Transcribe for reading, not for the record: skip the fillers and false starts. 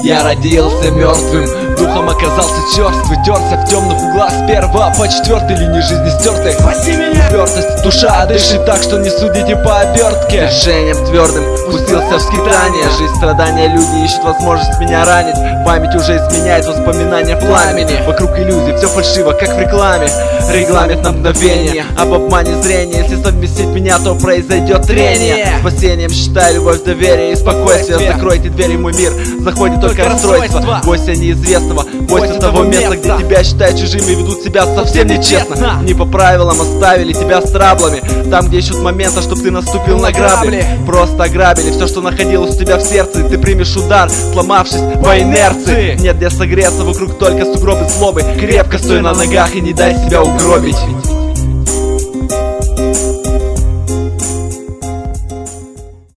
Я родился мертвым, духом оказался черствый, терся в темных углах с 1 по 4 линии жизни стертой. Спаси меня! Упертость, душа дышит так, что не судите по обертке. Движением твердым пустился в скитание. Жизнь, страдания, люди ищут возможность меня ранить. Память уже изменяет воспоминания в пламени. Вокруг иллюзий, все фальшиво, как в рекламе. Регламент на мгновение, об обмане зрения. Если совместить меня, то произойдет трение. Спасением считаю любовь, доверие и спокойствие. Закройте двери, мой мир, заходит только расстройство. Бойся неизвестного, бойся того места, где тебя считают чужими и ведут себя совсем нечестно. Не по правилам оставили тебя с траблами. Там, где ищут момента, чтоб ты наступил на грабли. Просто ограбили все, что находилось у тебя в сердце, и ты примешь удар, сломавшись по инерции. Нет где согреться, вокруг только сугробы злобы. Крепко стой на ногах и не дай себя угробить.